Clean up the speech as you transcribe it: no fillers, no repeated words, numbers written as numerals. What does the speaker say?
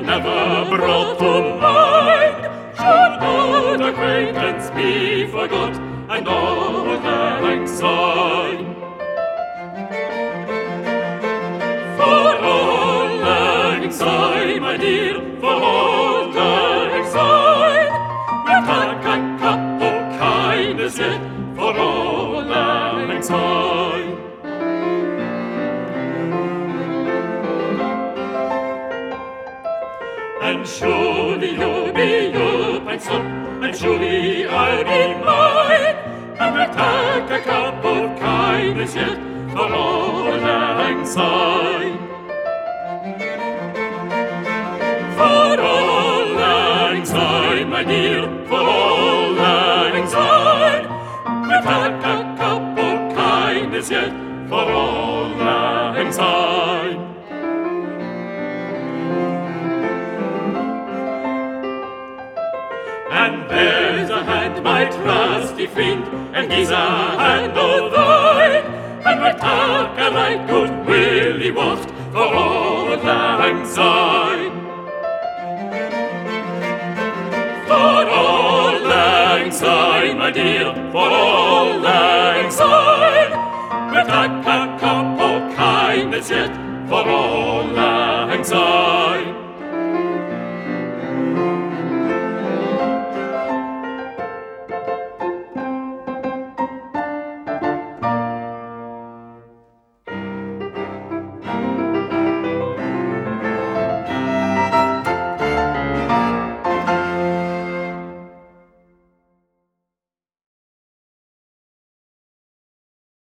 never brought to mind, should old acquaintance be forgot, and all lang syne. For all lang syne, my dear, for all lang syne, we'll take a cup of kindness yet, for all lang syne. And surely you'll be up and sup, and surely I'll be mine, and we'll take a cup of kindness yet, for all lang syne. For all lang syne, my dear, for all lang syne, we'll take a cup of kindness yet, for all lang syne. And there's a hand, my trusty friend, and he's a hand of thine, and we'll take a right good willy waft, for all lang syne. For all lang syne, my dear, for all lang syne, we'll take a cup of kindness yet, for all lang syne.